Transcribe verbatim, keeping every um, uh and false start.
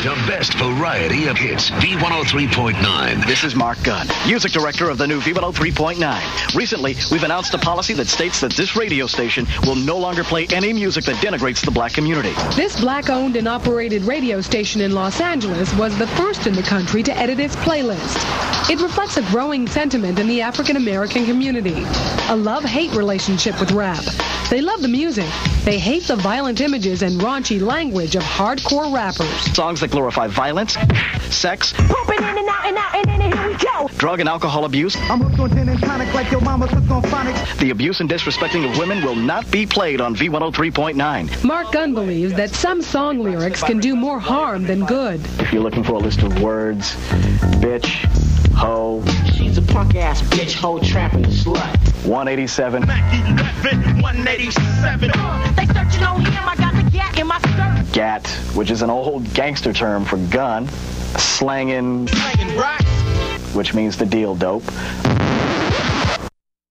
The best variety of hits. V one oh three point nine. This is Mark Gunn, music director of the new V one oh three point nine. Recently, we've announced a policy that states that this radio station will no longer play any music that denigrates the black community. This black-owned and operated radio station in Los Angeles was the first in the country to edit its playlist. It reflects a growing sentiment in the African-American community, a love-hate relationship with rap. They love the music. They hate the violent images and raunchy language of hardcore rappers. Songs that glorify violence, sex, pumping in and out and out and then here we go. Drug and alcohol abuse. I'm hooked on gin and tonic like your mama's hooked on phonics. The abuse and disrespecting of women will not be played on V one oh three point nine. Mark Gunn believes that some song lyrics can do more harm than good. If you're looking for a list of words, bitch, hoe, she's a punk-ass bitch, hoe, trapping slut. one eighty-seven. one eighty-seven. They searching on him, I got the gat in my skirt. Gat, which is an old gangster term for gun. Slangin', Slangin' rock, which means the deal dope.